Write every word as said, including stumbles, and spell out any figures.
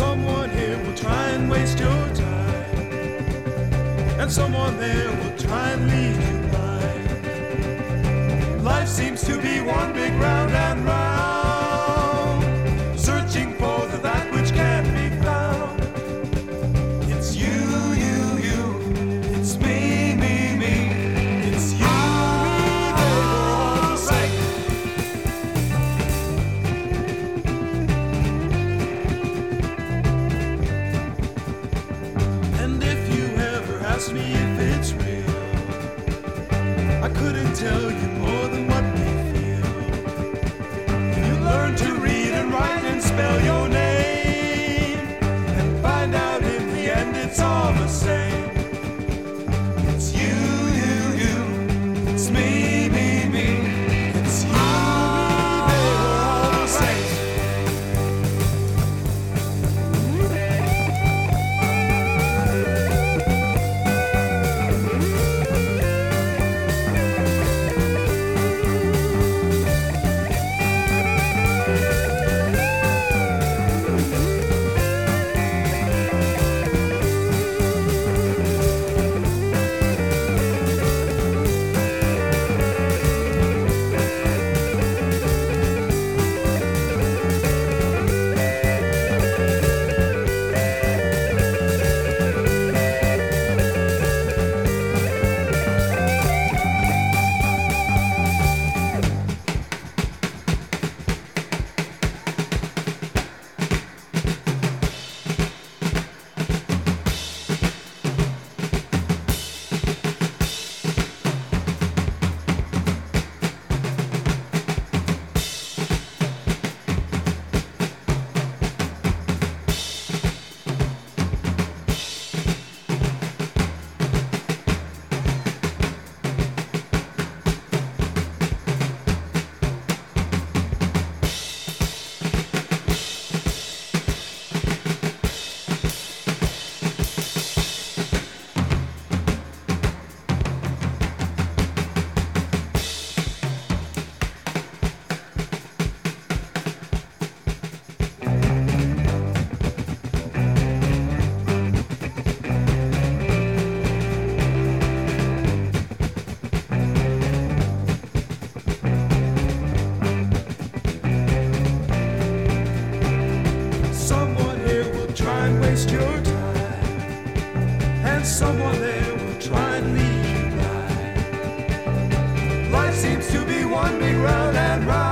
Someone here will try and waste your time, and someone there will try and lead you blind. Life seems to be one big round and round, searching for the that which can't be found. It's you, you, you, it's me, me, me, it's you, me, they were all the same. And if you ever ask me if it's real, I couldn't tell you more than what we feel. You learn to read and write and spell your name, and find out in the end it's all the same. It's you, you, you, it's me, me, me, it's you, me, they were all the same. Someone here will try and waste your time, and someone there will try and lead you blind. Life seems to be one big round and round.